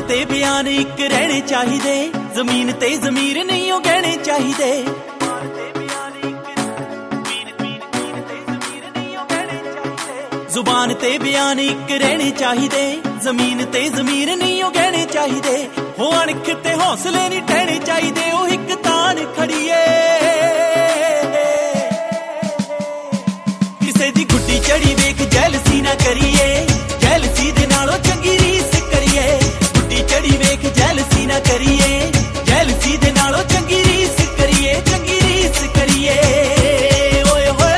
ते बयान इक रहने चाहिदे, जमीन ते जमीर नहीं ओ गहने चाहिदे। जुबान ते बयान इक रहने चाहिदे, जमीन ते जमीर नहीं ओ गहने चाहिदे। हो अणख ते हौसले नहीं ठहने चाहिदे, ओ इक तान खड़ीए किसे दी गुड्डी चढ़ी वेख जैलसी ना करिए, जैलसी दे नालों चंगी रीस करिए। गुड्डी चढ़ी वेख जैलसी ना करिए, जैलसी दे नालों चंगी रीस करिए, चंगी रीस करिए। ओए होए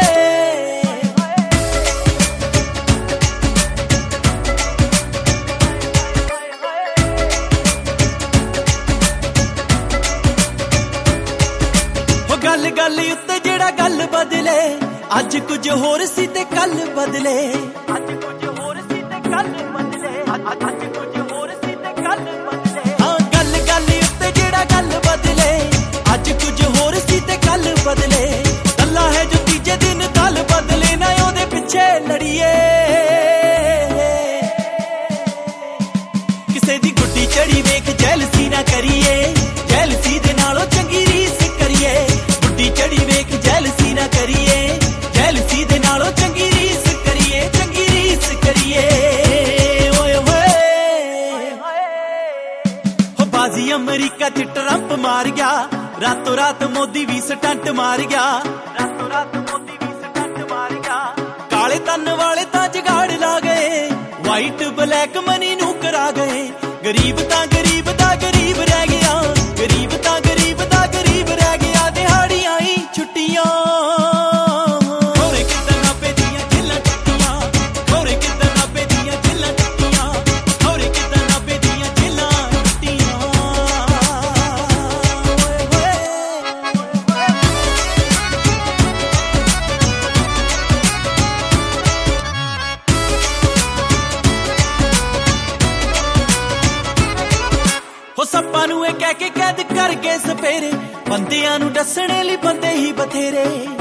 हो गल गल उत्ते जेड़ा गल बदले, अज कुछ होर सी ते कल बदले। अज कुछ होर सी ते कल बदले, अज कुछ होर सी ते कल बदले। हाँ गल गल उत्ते जेड़ा गल बदले, अज कुछ होर सी ते कल बदले। अल्लाह है जो तीजे दिन कल बदले, ना ओदे पिछे लड़िए। किसे दी गुड्डी चढ़ी वेख जैलसी ना करिए, जैलसी दे नालों चंगी रीस करिए। गुड्डी चढ़ी वेख जैलसी ना करिए, जैलसी दे नालों चंगी रीस करिए, चंगी रीस करिए। ओए होए हो बाजी अमरीका च ट्रंप मार गया, रातों रात मोदी भी स्टंट मार गया। रातों रात मोदी भी स्टंट मार गया। काले तन वाले तां जुगाड़ ला गए, वाइट ब्लैक मनी नू करा गए। गरीब तां गरीब दा गरीब रह गया, गरीब तां गरीब दा गरीब रह गया। दिहाड़ियां ही छुट्टियां सप्पा नू ए कह के कैद कर गए सपेरे, बंदियां नू डसने लई बंदे ही बथेरे।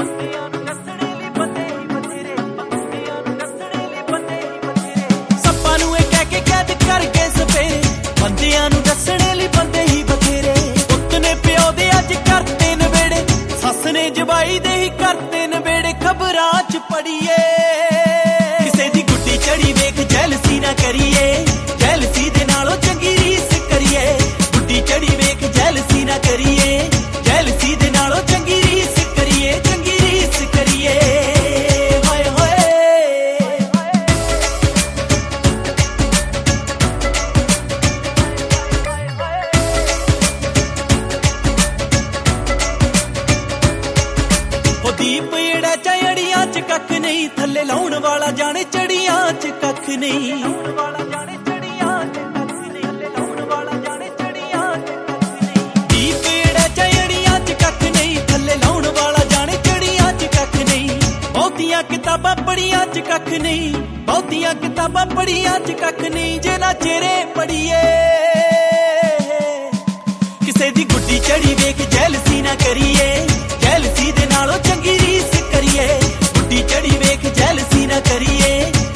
सप्पा नू ए कह के कैद कर गए सपेरे, बंदियां नू डसने लई बंदे ही बथेरे। पुत्त ने प्यो दे अज करते नवेड़े, सस ने जवाई दे ही करते नवेड़े। खबरां च पढ़िए किसे दी गुड्डी चढ़ी वेख जैलसी ना करिए, जैलसी दे नालों चंगी रीस करिए। गुड्डी चढ़ी वेख जैलसी ना करिए, जैलसी दे नालों चंगी रीस करिए, चंगी रीस करिए। हाय हाय हो दीप एड़ा चड़ियां च कख नहीं, थल्ले लाउण वाला जाने चड़ियां च कख नहीं। किताबां पढ़ियां च कख नहीं, बहुतियां किताबां पढ़ियां च कख नहीं। जे ना चेहरे पढ़िए किसे दी गुड्डी चढ़ी वेख जैलसी ना करिए, जैलसी दे नालों चंगी रीस करिए। गुड्डी चढ़ी वेख जैलसी ना करिए,